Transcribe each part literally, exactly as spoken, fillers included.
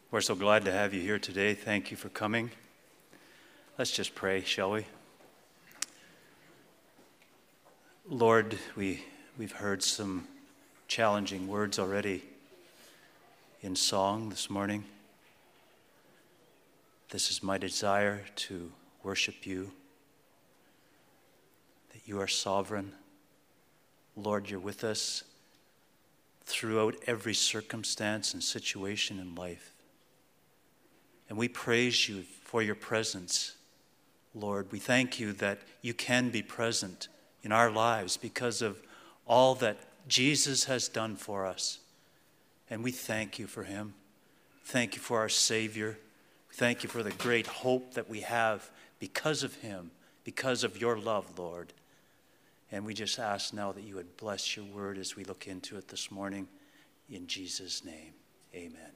We're so glad to have you here today. Thank you for coming. Let's just pray, shall we? Lord, we, we've heard some challenging words already in song this morning. This is my desire to worship you, that you are sovereign. Lord, you're with us throughout every circumstance and situation in life. And we praise you for your presence, Lord. We thank you that you can be present in our lives because of all that Jesus has done for us. And we thank you for him. Thank you for our Savior. Thank you for the great hope that we have because of him, because of your love, Lord. And we just ask now that you would bless your word as we look into it this morning. In Jesus' name, amen.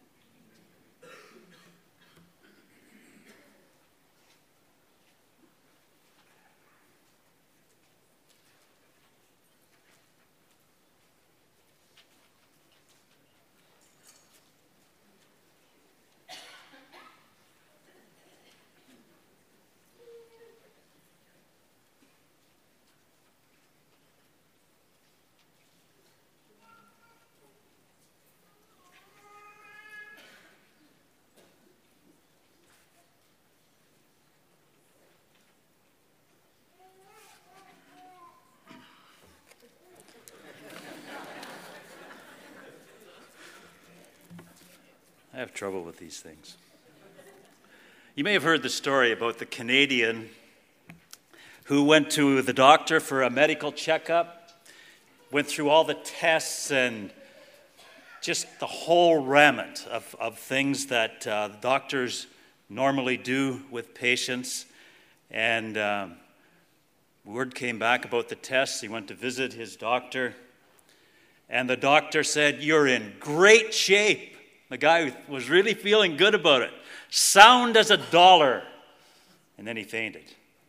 I have trouble with these things. You may have heard the story about the Canadian who went to the doctor for a medical checkup, went through all the tests and just the whole gamut of, of things that uh, doctors normally do with patients. And um, word came back about the tests. He went to visit his doctor, and the doctor said, "You're in great shape." The guy was really feeling good about it. Sound as a dollar. And then he fainted.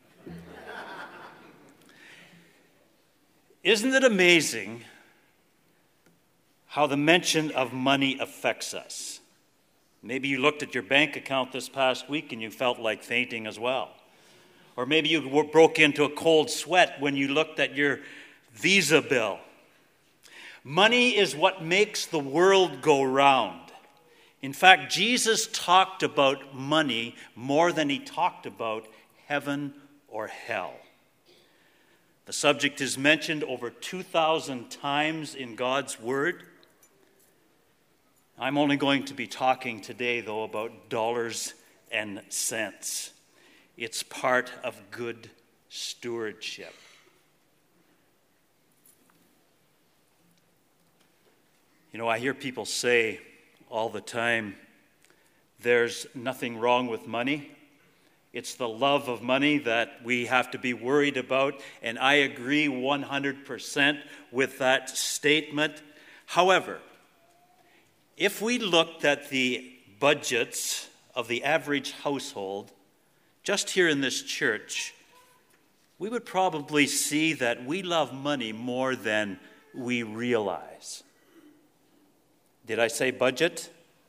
Isn't it amazing how the mention of money affects us? Maybe you looked at your bank account this past week and you felt like fainting as well. Or maybe you broke into a cold sweat when you looked at your Visa bill. Money is what makes the world go round. In fact, Jesus talked about money more than he talked about heaven or hell. The subject is mentioned over two thousand times in God's Word. I'm only going to be talking today, though, about dollars and cents. It's part of good stewardship. You know, I hear people say all the time, there's nothing wrong with money. It's the love of money that we have to be worried about, and I agree one hundred percent with that statement. However, if we looked at the budgets of the average household just here in this church, we would probably see that we love money more than we realize. Did I say budget?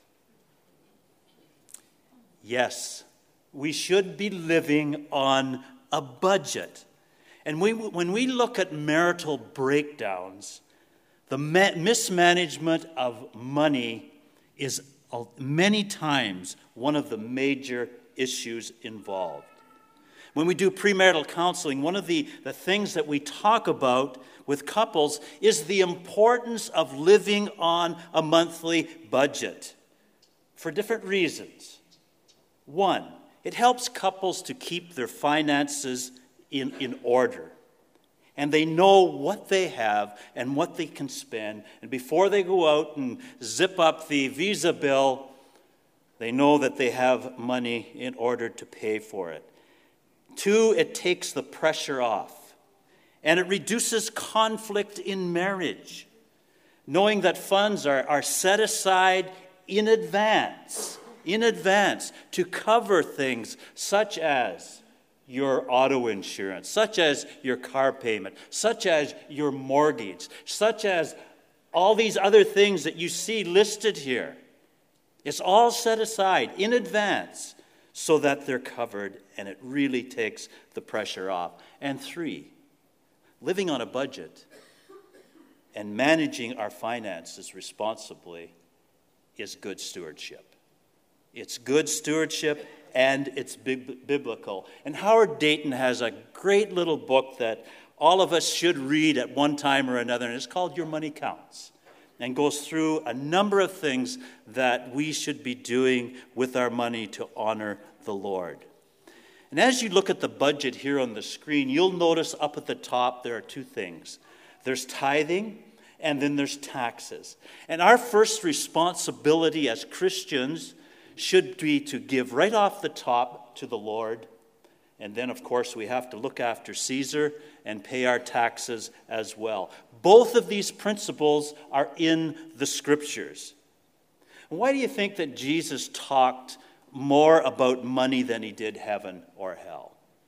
Yes, we should be living on a budget. And we, when we look at marital breakdowns, the ma- mismanagement of money is uh, many times one of the major issues involved. When we do premarital counseling, one of the, the things that we talk about with couples is the importance of living on a monthly budget for different reasons. One, it helps couples to keep their finances in, in order. And they know what they have and what they can spend. And before they go out and zip up the Visa bill, they know that they have money in order to pay for it. Two, it takes the pressure off. And it reduces conflict in marriage, knowing that funds are, are set aside in advance, in advance to cover things such as your auto insurance, such as your car payment, such as your mortgage, such as all these other things that you see listed here. It's all set aside in advance so that they're covered, and it really takes the pressure off. And three, living on a budget and managing our finances responsibly is good stewardship. It's good stewardship, and it's bib- biblical. And Howard Dayton has a great little book that all of us should read at one time or another, and it's called Your Money Counts, and goes through a number of things that we should be doing with our money to honor the Lord. And as you look at the budget here on the screen, you'll notice up at the top there are two things. There's tithing, and then there's taxes. And our first responsibility as Christians should be to give right off the top to the Lord. And then, of course, we have to look after Caesar and pay our taxes as well. Both of these principles are in the Scriptures. Why do you think that Jesus talked more about money than he did heaven or hell?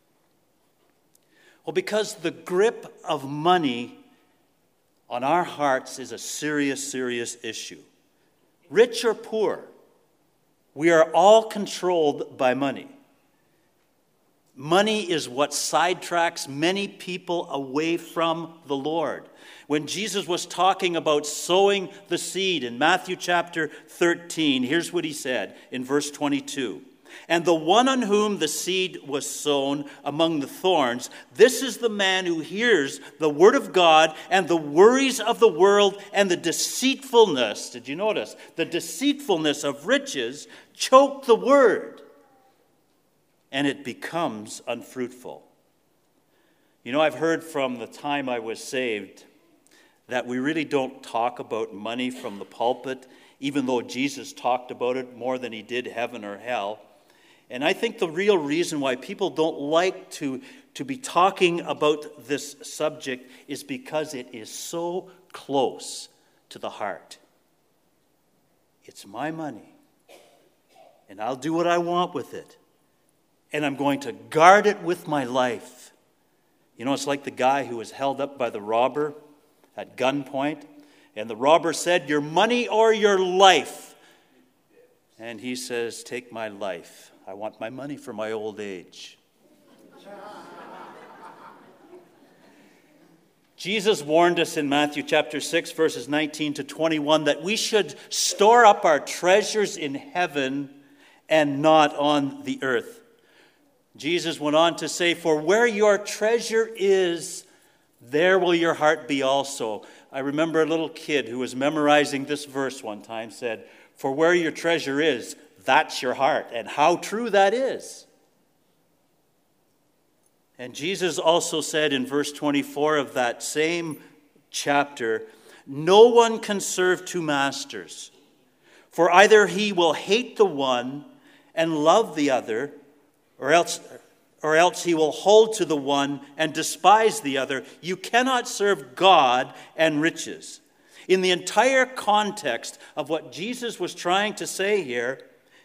Well, because the grip of money on our hearts is a serious, serious issue. Rich or poor, we are all controlled by money. Money is what sidetracks many people away from the Lord. When Jesus was talking about sowing the seed in Matthew chapter thirteen, here's what he said in verse twenty-two. And the one on whom the seed was sown among the thorns, this is the man who hears the word of God, and the worries of the world and the deceitfulness, did you notice? The deceitfulness of riches choke the word, and it becomes unfruitful. You know, I've heard from the time I was saved that we really don't talk about money from the pulpit, even though Jesus talked about it more than he did heaven or hell. And I think the real reason why people don't like to, to be talking about this subject is because it is so close to the heart. It's my money, and I'll do what I want with it. And I'm going to guard it with my life. You know, it's like the guy who was held up by the robber at gunpoint. And the robber said, your money or your life? And he says, take my life. I want my money for my old age. Jesus warned us in Matthew chapter six, verses nineteen to twenty-one, that we should store up our treasures in heaven and not on the earth. Jesus went on to say, for where your treasure is, there will your heart be also. I remember a little kid who was memorizing this verse one time said, for where your treasure is, that's your heart. And how true that is. And Jesus also said in verse twenty-four of that same chapter, no one can serve two masters, for either he will hate the one and love the other, or else, or else he will hold to the one and despise the other. You cannot serve God and riches. In the entire context of what Jesus was trying to say here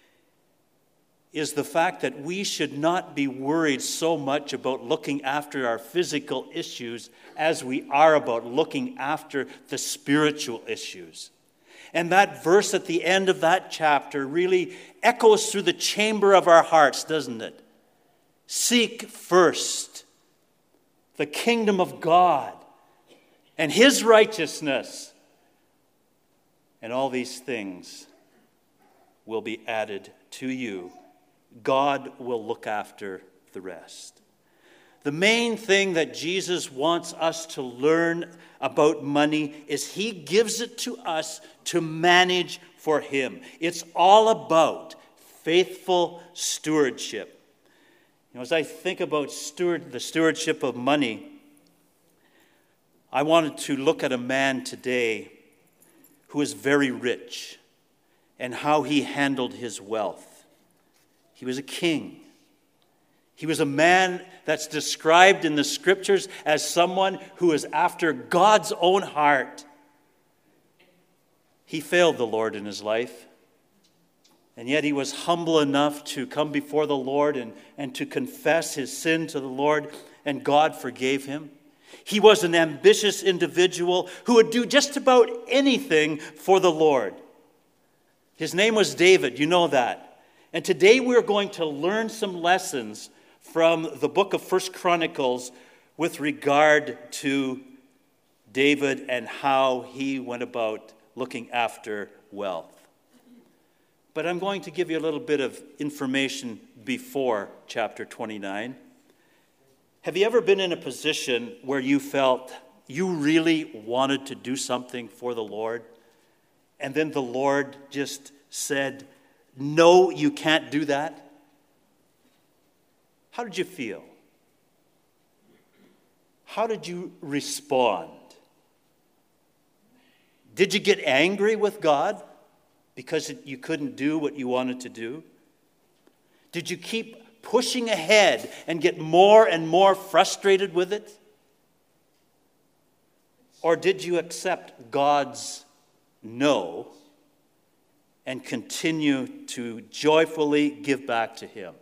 is the fact that we should not be worried so much about looking after our physical issues as we are about looking after the spiritual issues. And that verse at the end of that chapter really echoes through the chamber of our hearts, doesn't it? Seek first the kingdom of God and his righteousness, and all these things will be added to you. God will look after the rest. The main thing that Jesus wants us to learn about money is he gives it to us to manage for him. It's all about faithful stewardship. You know, as I think about steward, the stewardship of money, I wanted to look at a man today who is very rich and how he handled his wealth. He was a king. He was a man that's described in the scriptures as someone who is after God's own heart. He failed the Lord in his life. And yet he was humble enough to come before the Lord and, and to confess his sin to the Lord, and God forgave him. He was an ambitious individual who would do just about anything for the Lord. His name was David, you know that. And today we're going to learn some lessons from the book of First Chronicles with regard to David and how he went about looking after wealth. But I'm going to give you a little bit of information before chapter twenty-nine. Have you ever been in a position where you felt you really wanted to do something for the Lord, and then the Lord just said, no, you can't do that? How did you feel? How did you respond? Did you get angry with God because you couldn't do what you wanted to do? Did you keep pushing ahead and get more and more frustrated with it? Or did you accept God's no and continue to joyfully give back to Him?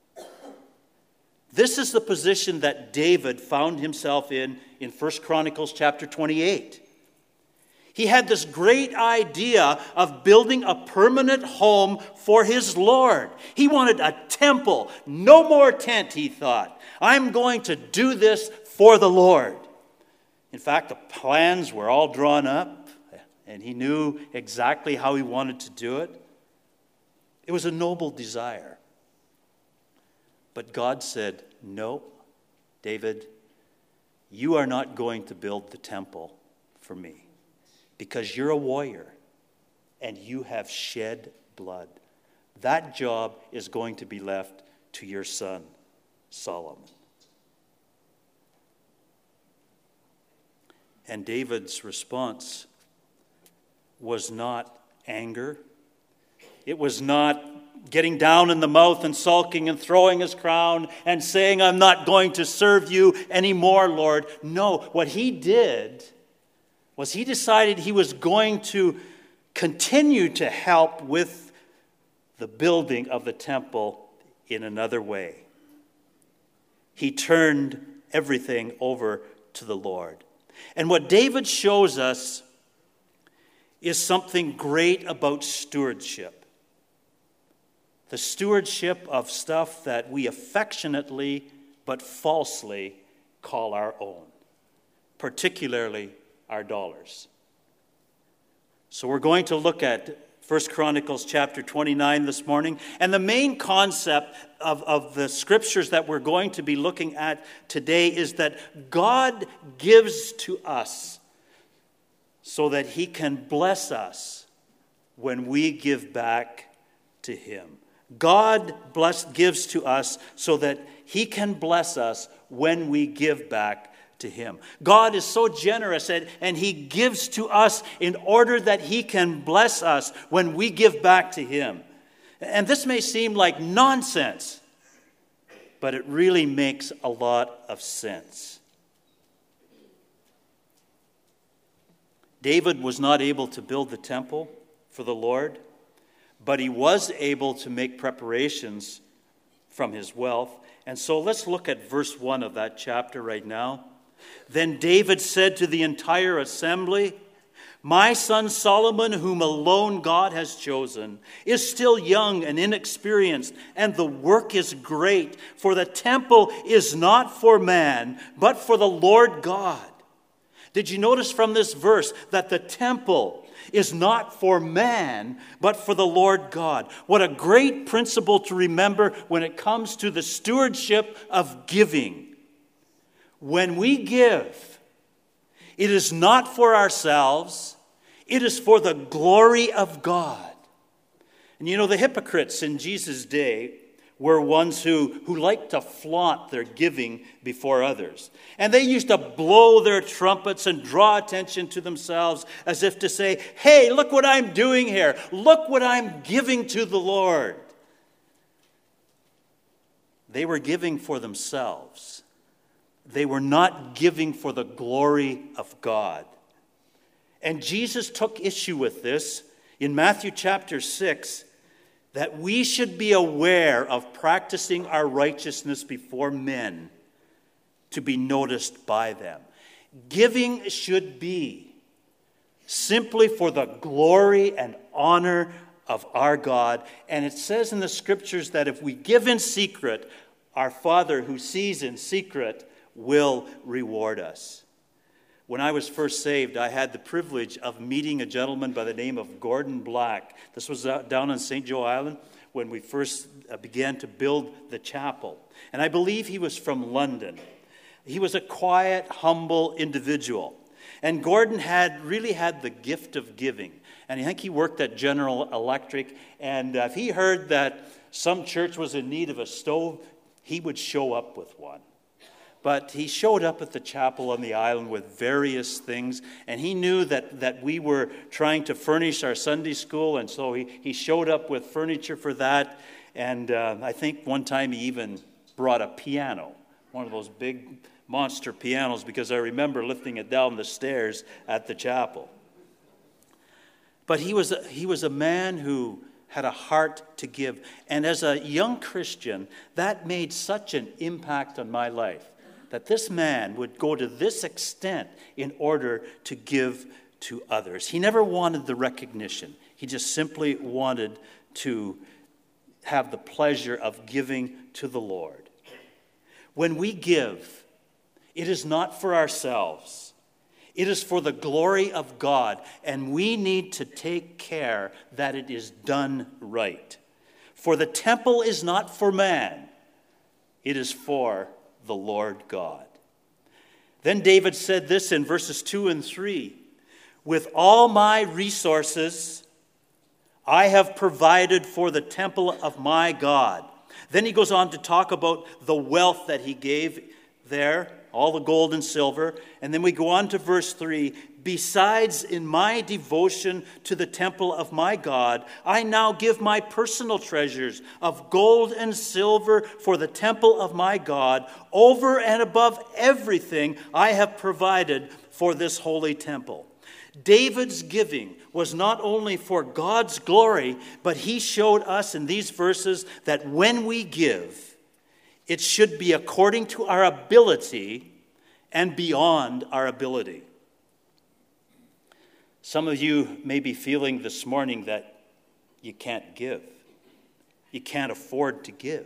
This is the position that David found himself in in First Chronicles chapter twenty-eight. He had this great idea of building a permanent home for his Lord. He wanted a temple, no more tent, he thought. I'm going to do this for the Lord. In fact, the plans were all drawn up, and he knew exactly how he wanted to do it. It was a noble desire. But God said, no, David, you are not going to build the temple for me, because you're a warrior and you have shed blood. That job is going to be left to your son, Solomon. And David's response was not anger. It was not getting down in the mouth and sulking and throwing his crown and saying, I'm not going to serve you anymore, Lord. No, what he did was he decided he was going to continue to help with the building of the temple in another way. He turned everything over to the Lord. And what David shows us is something great about stewardship. The stewardship of stuff that we affectionately but falsely call our own, particularly our dollars. So we're going to look at First Chronicles chapter twenty-nine this morning. And the main concept of, of the scriptures that we're going to be looking at today is that God gives to us so that He can bless us when we give back to Him. God bless, gives to us so that He can bless us when we give back to Him. God is so generous, and, and He gives to us in order that He can bless us when we give back to Him. And this may seem like nonsense, but it really makes a lot of sense. David was not able to build the temple for the Lord, but he was able to make preparations from his wealth. And so let's look at verse one of that chapter right now. Then David said to the entire assembly, my son Solomon, whom alone God has chosen, is still young and inexperienced, and the work is great, for the temple is not for man, but for the Lord God. Did you notice from this verse that the temple is not for man, but for the Lord God? What a great principle to remember when it comes to the stewardship of giving. When we give, it is not for ourselves, it is for the glory of God. And you know, the hypocrites in Jesus' day were ones who, who liked to flaunt their giving before others. And they used to blow their trumpets and draw attention to themselves as if to say, hey, look what I'm doing here. Look what I'm giving to the Lord. They were giving for themselves. They were not giving for the glory of God. And Jesus took issue with this in Matthew chapter six, that we should be aware of practicing our righteousness before men to be noticed by them. Giving should be simply for the glory and honor of our God. And it says in the scriptures that if we give in secret, our Father who sees in secret will reward us. When I was first saved, I had the privilege of meeting a gentleman by the name of Gordon Black. This was down on Saint Joe Island when we first began to build the chapel. And I believe he was from London. He was a quiet, humble individual. And Gordon had really had the gift of giving. And I think he worked at General Electric. And if he heard that some church was in need of a stove, he would show up with one. But he showed up at the chapel on the island with various things, and he knew that, that we were trying to furnish our Sunday school, and so he, he showed up with furniture for that. And uh, I think one time he even brought a piano, one of those big monster pianos, because I remember lifting it down the stairs at the chapel. But he was a, he was a man who had a heart to give. And as a young Christian, that made such an impact on my life, that this man would go to this extent in order to give to others. He never wanted the recognition. He just simply wanted to have the pleasure of giving to the Lord. When we give, it is not for ourselves. It is for the glory of God, and we need to take care that it is done right. For the temple is not for man, it is for the Lord God. Then David said this in verses two and three, "With all my resources, I have provided for the temple of my God." Then he goes on to talk about the wealth that he gave there, all the gold and silver. And then we go on to verse three, "Besides, in my devotion to the temple of my God, I now give my personal treasures of gold and silver for the temple of my God, over and above everything I have provided for this holy temple." David's giving was not only for God's glory, but he showed us in these verses that when we give, it should be according to our ability and beyond our ability. Some of you may be feeling this morning that you can't give. You can't afford to give.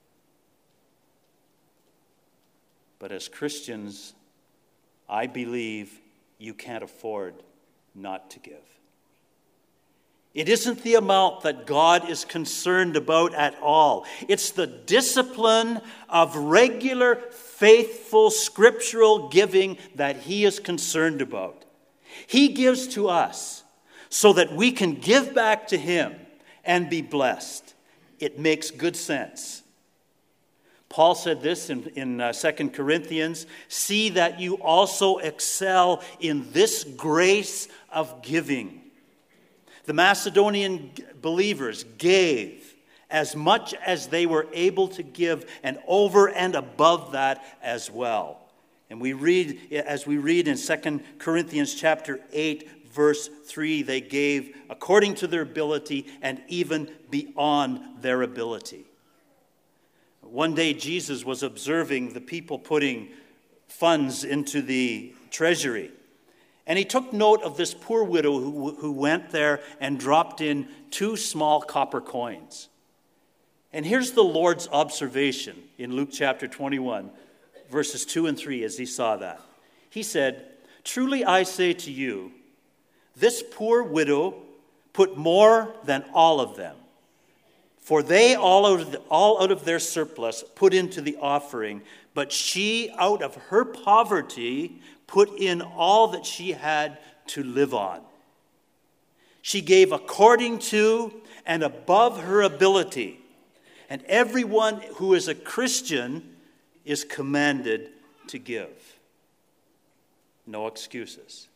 But as Christians, I believe you can't afford not to give. It isn't the amount that God is concerned about at all. It's the discipline of regular, faithful, scriptural giving that he is concerned about. He gives to us so that we can give back to him and be blessed. It makes good sense. Paul said this in, in uh, Second Corinthians, "See that you also excel in this grace of giving." The Macedonian believers gave as much as they were able to give, and over and above that as well. And we read, as we read in Second Corinthians chapter eight, verse three, they gave according to their ability and even beyond their ability. One day Jesus was observing the people putting funds into the treasury. And he took note of this poor widow who, who went there and dropped in two small copper coins. And here's the Lord's observation in Luke chapter twenty-one, verses two and three, as he saw that. He said, "Truly I say to you, this poor widow put more than all of them. For they all out, of the, all out of their surplus put into the offering, but she out of her poverty put in all that she had to live on. She gave according to and above her ability. And everyone who is a Christian is commanded to give. No excuses."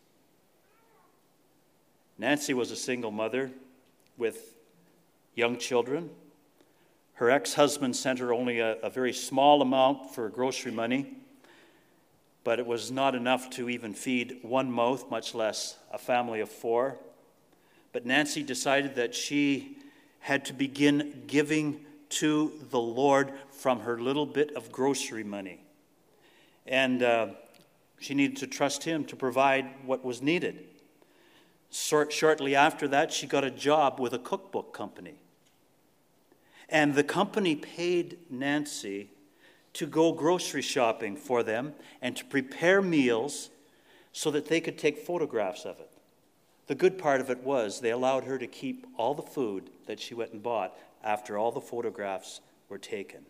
Nancy was a single mother with young children. Her ex-husband sent her only a, a very small amount for grocery money, but it was not enough to even feed one mouth, much less a family of four. But Nancy decided that she had to begin giving to the Lord from her little bit of grocery money. And uh, she needed to trust him to provide what was needed. Short, shortly after that, she got a job with a cookbook company. And the company paid Nancy to go grocery shopping for them and to prepare meals so that they could take photographs of it. The good part of it was they allowed her to keep all the food that she went and bought after all the photographs were taken.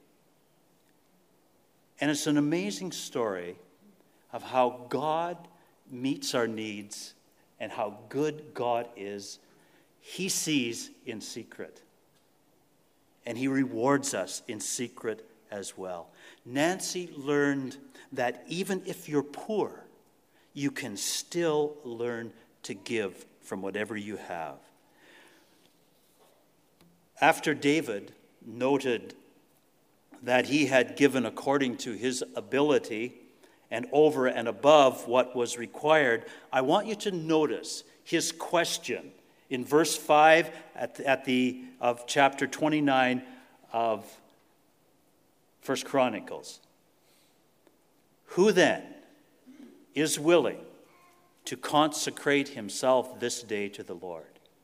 And it's an amazing story of how God meets our needs and how good God is. He sees in secret. And he rewards us in secret as well. Nancy learned that even if you're poor, you can still learn to give from whatever you have. After David noted that he had given according to his ability and over and above what was required, I want you to notice his question in verse five at the, at the of chapter twenty-nine of First Chronicles. Who then is willing to consecrate himself this day to the Lord?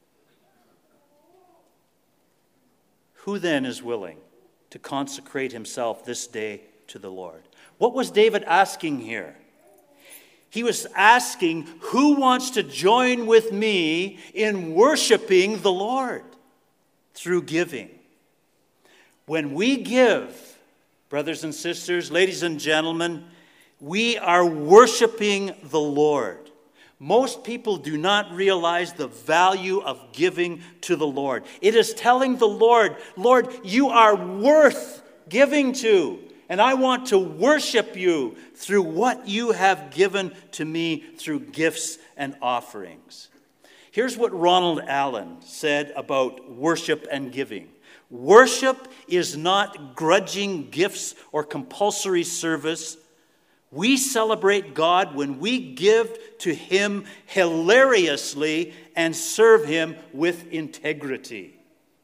Who then is willing to consecrate himself this day to the Lord? What was David asking here? He was asking, who wants to join with me in worshiping the Lord through giving? When we give, brothers and sisters, ladies and gentlemen, we are worshiping the Lord. Most people do not realize the value of giving to the Lord. It is telling the Lord, Lord, you are worth giving to. And I want to worship you through what you have given to me through gifts and offerings. Here's what Ronald Allen said about worship and giving. Worship is not grudging gifts or compulsory service. We celebrate God when we give to him hilariously and serve him with integrity.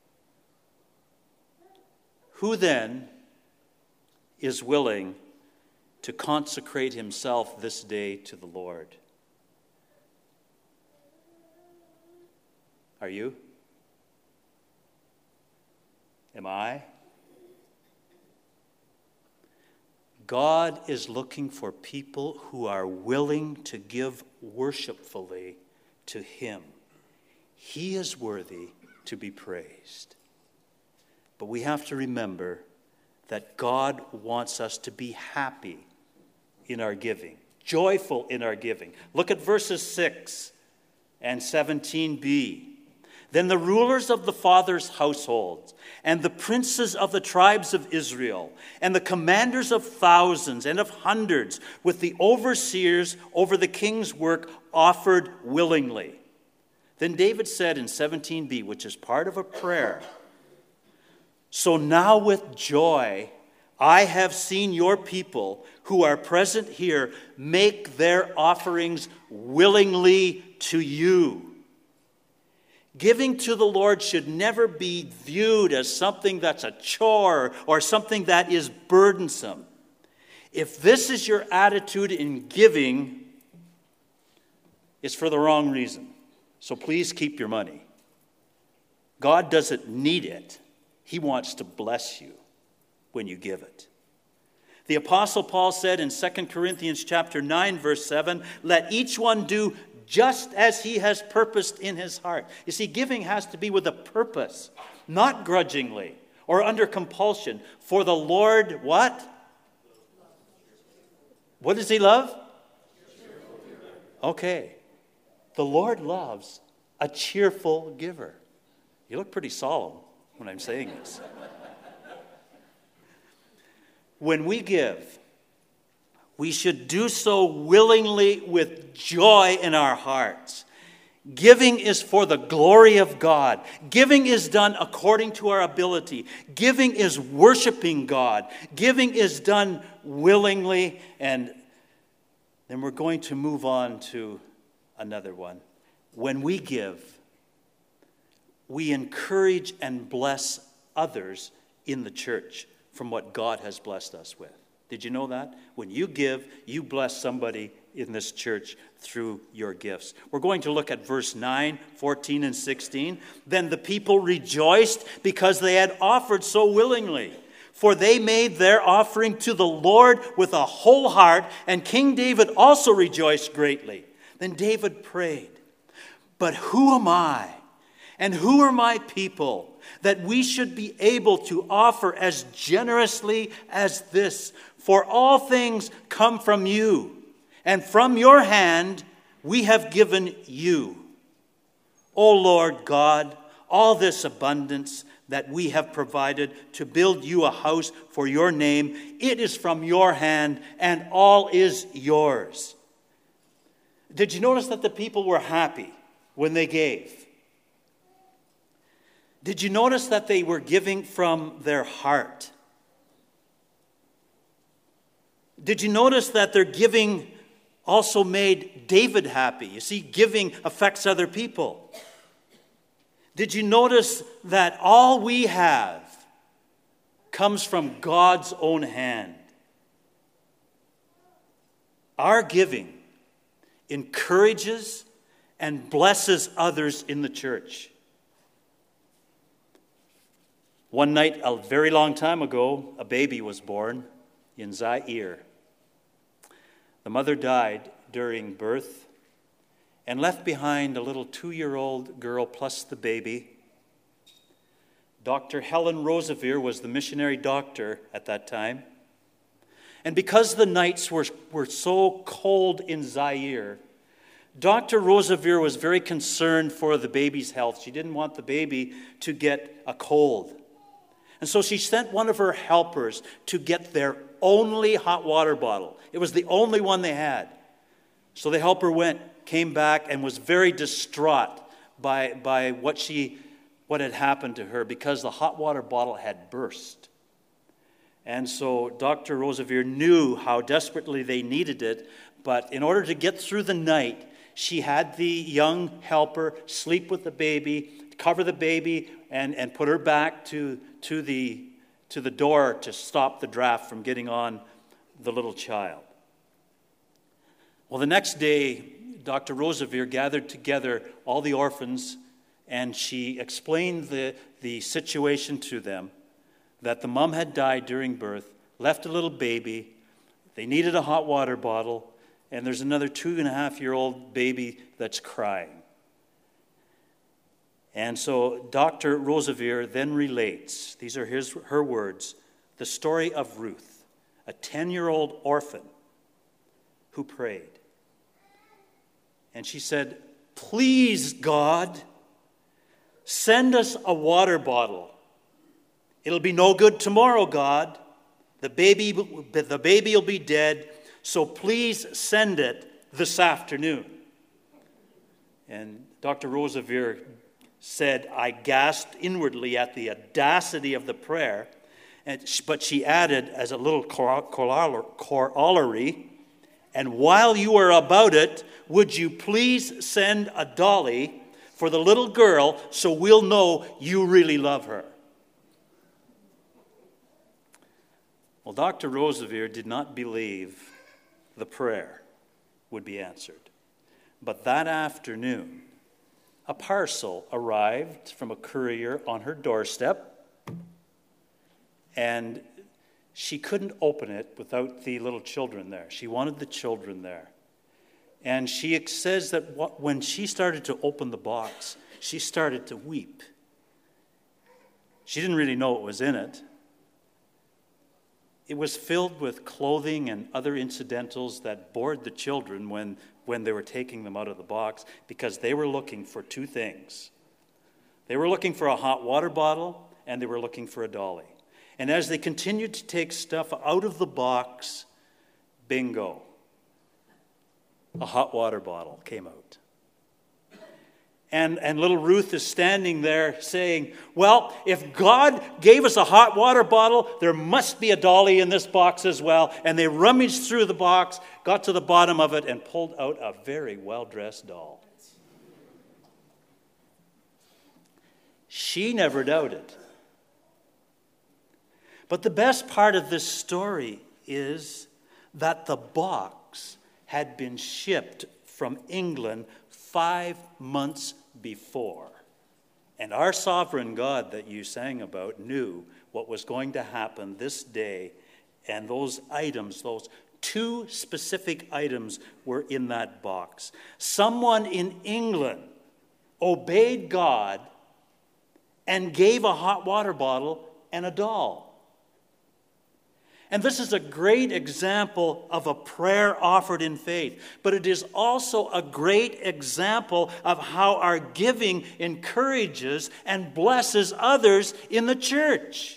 Who then is willing to consecrate himself this day to the Lord? Are you? Am I? God is looking for people who are willing to give worshipfully to him. He is worthy to be praised. But we have to remember that God wants us to be happy in our giving, joyful in our giving. Look at verses six and seventeen b. Then the rulers of the fathers' households, and the princes of the tribes of Israel, and the commanders of thousands and of hundreds, with the overseers over the king's work, offered willingly. Then David said in seventeen b, which is part of a prayer, so now with joy I have seen your people who are present here make their offerings willingly to you. Giving to the Lord should never be viewed as something that's a chore or something that is burdensome. If this is your attitude in giving, it's for the wrong reason. So please keep your money. God doesn't need it. He wants to bless you when you give it. The Apostle Paul said in Second Corinthians chapter nine, verse seven, let each one do just as he has purposed in his heart. You see, giving has to be with a purpose, not grudgingly or under compulsion. For the Lord, what? What does he love? Okay. The Lord loves a cheerful giver. You look pretty solemn when I'm saying this. When we give, we should do so willingly with joy in our hearts. Giving is for the glory of God. Giving is done according to our ability. Giving is worshiping God. Giving is done willingly. And then we're going to move on to another one. When we give, we encourage and bless others in the church from what God has blessed us with. Did you know that? When you give, you bless somebody in this church through your gifts. We're going to look at verse nine, fourteen, and sixteen. Then the people rejoiced because they had offered so willingly. For they made their offering to the Lord with a whole heart, and King David also rejoiced greatly. Then David prayed, "But who am I, and who are my people, that we should be able to offer as generously as this? For all things come from you, and from your hand we have given you. O Lord God, all this abundance that we have provided to build you a house for your name, it is from your hand, and all is yours." Did you notice that the people were happy when they gave? Did you notice that they were giving from their heart? Did you notice that their giving also made David happy? You see, giving affects other people. Did you notice that all we have comes from God's own hand? Our giving encourages and blesses others in the church. One night, a very long time ago, a baby was born in Zaire. The mother died during birth and left behind a little two-year-old girl plus the baby. Doctor Helen Roseveare was the missionary doctor at that time. And because the nights were, were so cold in Zaire, Doctor Roseveare was very concerned for the baby's health. She didn't want the baby to get a cold. And so she sent one of her helpers to get their only hot water bottle. It was the only one they had. So the helper went, came back, and was very distraught by, by what she, what had happened to her, because the hot water bottle had burst. And so Doctor Roseveare knew how desperately they needed it, but in order to get through the night, she had the young helper sleep with the baby, cover the baby, and, and put her back to, to, the, to the door to stop the draft from getting on the little child. Well, the next day, Doctor Roseveare gathered together all the orphans, and she explained the, the situation to them, that the mom had died during birth, left a little baby, they needed a hot water bottle, and there's another two and a half year old baby that's crying. And so Doctor Roseveare then relates, these are his, her words, the story of Ruth, a ten-year-old orphan who prayed. And she said, "Please, God, send us a water bottle. It'll be no good tomorrow, God. The baby, the baby will be dead, so please send it this afternoon." And Doctor Roseveare said, "I gasped inwardly at the audacity of the prayer," and, but she added as a little corollary, "And while you are about it, would you please send a dolly for the little girl so we'll know you really love her?" Well, Doctor Roseveare did not believe the prayer would be answered. But that afternoon, a parcel arrived from a courier on her doorstep, and she couldn't open it without the little children there. She wanted the children there. And she says that when she started to open the box, she started to weep. She didn't really know what was in it. It was filled with clothing and other incidentals that bored the children when, when they were taking them out of the box, because they were looking for two things. They were looking for a hot water bottle, and they were looking for a dolly. And as they continued to take stuff out of the box, bingo, a hot water bottle came out. And, and little Ruth is standing there saying, "Well, if God gave us a hot water bottle, there must be a dolly in this box as well." And they rummaged through the box, got to the bottom of it, and pulled out a very well-dressed doll. She never doubted. But the best part of this story is that the box had been shipped from England five months before. And our sovereign God that you sang about knew what was going to happen this day. And those items, those two specific items were in that box. Someone in England obeyed God and gave a hot water bottle and a doll. And this is a great example of a prayer offered in faith. But it is also a great example of how our giving encourages and blesses others in the church.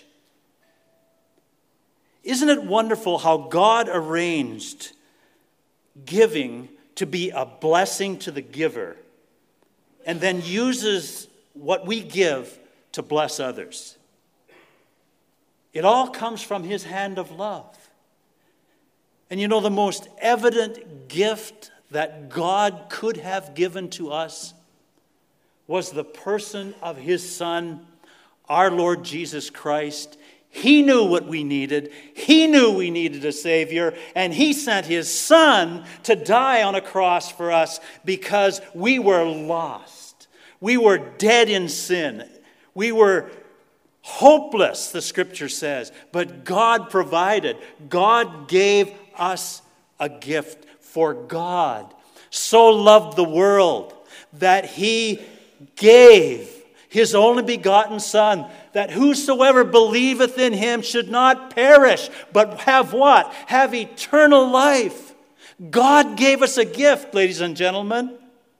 Isn't it wonderful how God arranged giving to be a blessing to the giver and then uses what we give to bless others? It all comes from his hand of love. And you know, the most evident gift that God could have given to us was the person of his Son, our Lord Jesus Christ. He knew what we needed. He knew we needed a Savior. And he sent his Son to die on a cross for us because we were lost. We were dead in sin. We were hopeless, the scripture says. But God provided. God gave us a gift. For God so loved the world that he gave his only begotten Son, that whosoever believeth in him should not perish, but have what? Have eternal life. God gave us a gift, ladies and gentlemen.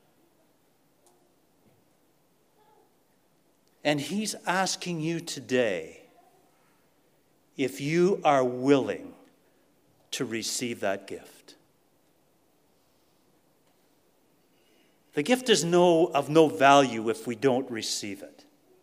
And he's asking you today if you are willing to receive that gift. The gift is no, of no value if we don't receive it.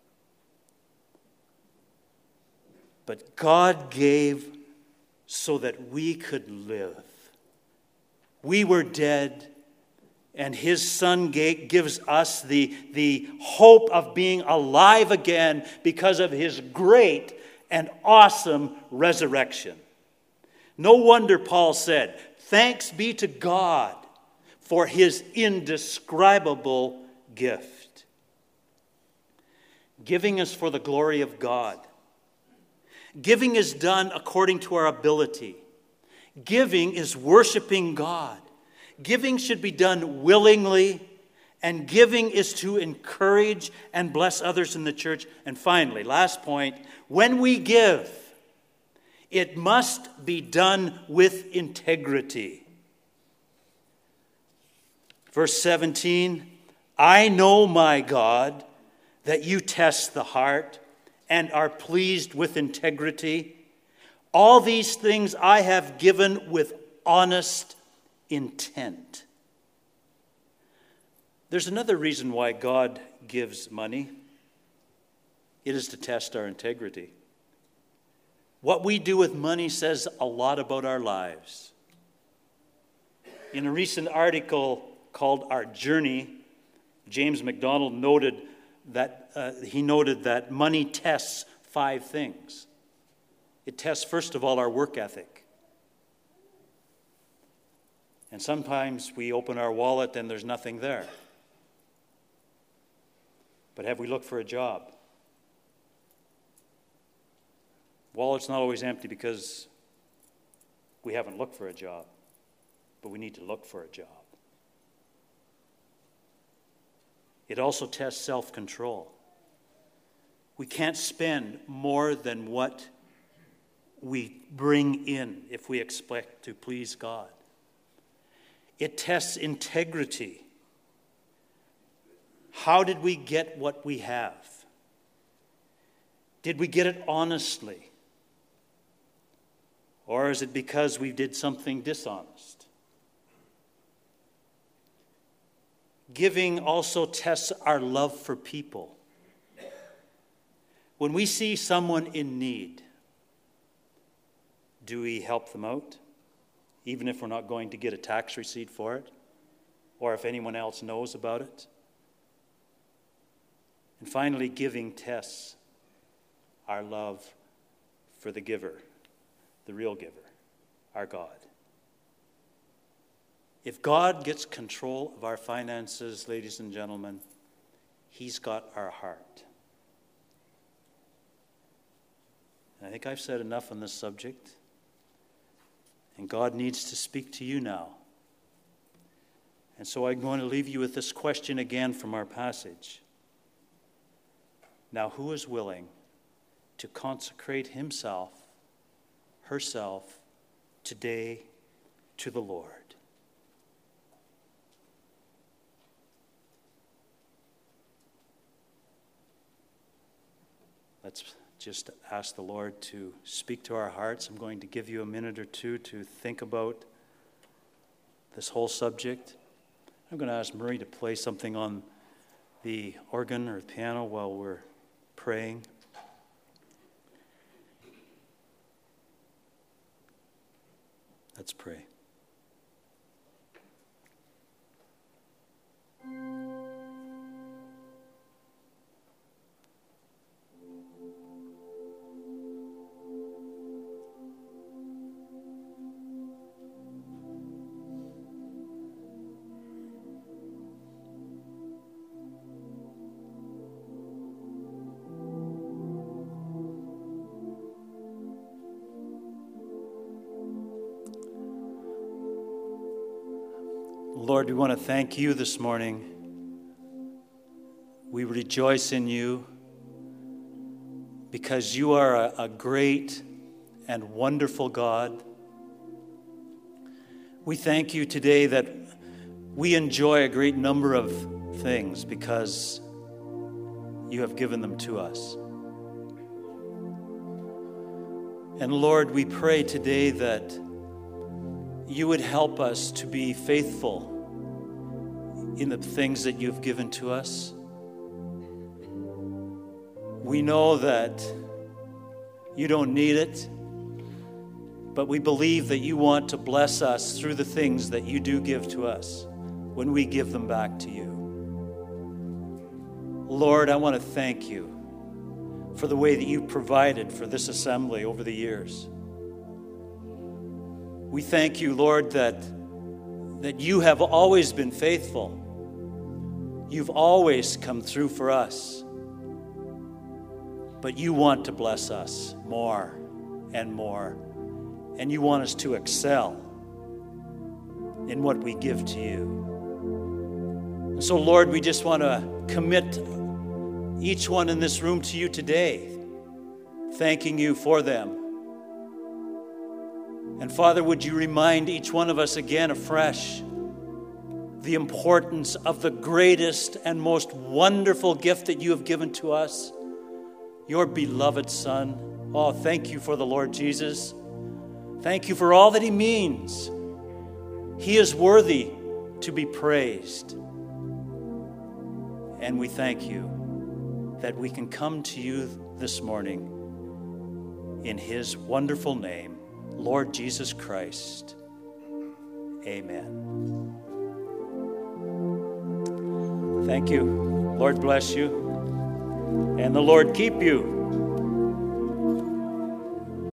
But God gave so that we could live. We were dead, and his Son gave, gives us the, the hope of being alive again because of his great and awesome resurrection. No wonder Paul said, "Thanks be to God for his indescribable gift." Giving is for the glory of God. Giving is done according to our ability. Giving is worshiping God. Giving should be done willingly, and giving is to encourage and bless others in the church. And finally, last point, when we give, it must be done with integrity. Verse seventeen, "I know, my God, that you test the heart and are pleased with integrity. All these things I have given with honest intent." There's another reason why God gives money. It is to test our integrity. What we do with money says a lot about our lives. In a recent article called Our Journey, James MacDonald noted that uh, he noted that money tests five things. It tests, first of all, our work ethic. And sometimes we open our wallet and there's nothing there. But have we looked for a job? Wallet's not always empty because we haven't looked for a job, but we need to look for a job. It also tests self-control. We can't spend more than what we bring in if we expect to please God. It tests integrity. How did we get what we have? Did we get it honestly? Or is it because we did something dishonest? Giving also tests our love for people. When we see someone in need, do we help them out? Even if we're not going to get a tax receipt for it, or if anyone else knows about it. And finally, giving tests our love for the giver, the real giver, our God. If God gets control of our finances, ladies and gentlemen, he's got our heart. And I think I've said enough on this subject. And God needs to speak to you now. And so I'm going to leave you with this question again from our passage. Now, who is willing to consecrate himself, herself, today to the Lord? Let's just ask the Lord to speak to our hearts. I'm going to give you a minute or two to think about this whole subject. I'm going to ask Marie to play something on the organ or the piano while we're praying. Let's pray. Lord, we want to thank you this morning. We rejoice in you because you are a, a great and wonderful God. We thank you today that we enjoy a great number of things because you have given them to us. And Lord, we pray today that you would help us to be faithful in the things that you've given to us. We know that you don't need it, but we believe that you want to bless us through the things that you do give to us when we give them back to you. Lord, I want to thank you for the way that you've provided for this assembly over the years. We thank you, Lord, that, that you have always been faithful. You've always come through for us. But you want to bless us more and more. And you want us to excel in what we give to you. And so, Lord, we just want to commit each one in this room to you today, thanking you for them. And Father, would you remind each one of us again afresh the importance of the greatest and most wonderful gift that you have given to us, your beloved Son. Oh, thank you for the Lord Jesus. Thank you for all that he means. He is worthy to be praised. And we thank you that we can come to you this morning in his wonderful name, Lord Jesus Christ. Amen. Thank you. Lord bless you. And the Lord keep you.